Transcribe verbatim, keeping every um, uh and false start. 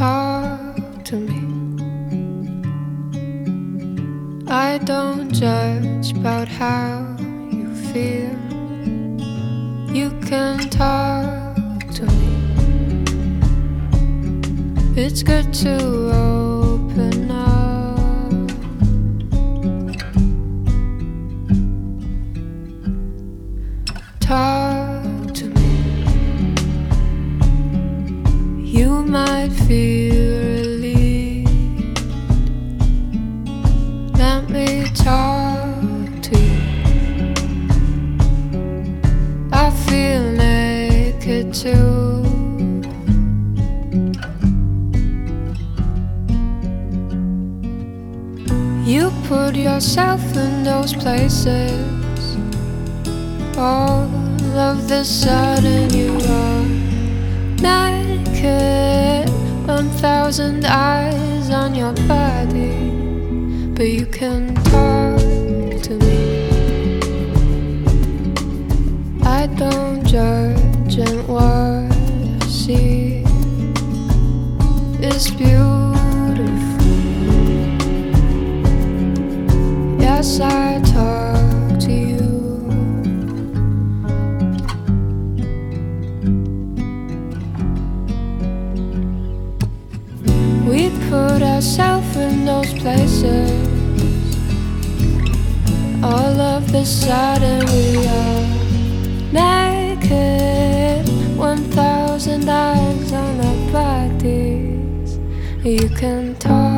talk to me. I don't judge about how you feel. You can talk to me. It's good to open up. Talk to me. You might feel relieved. Let me talk to you. I feel naked too. You put yourself in those places. All of the sudden you are naked. One thousand eyes on your body, but you can talk to me. I don't judge, and what I see is beautiful. Yes, I talk to you. We put ourselves in those places. All of the sudden we are naked. One thousand eyes on our bodies. You can talk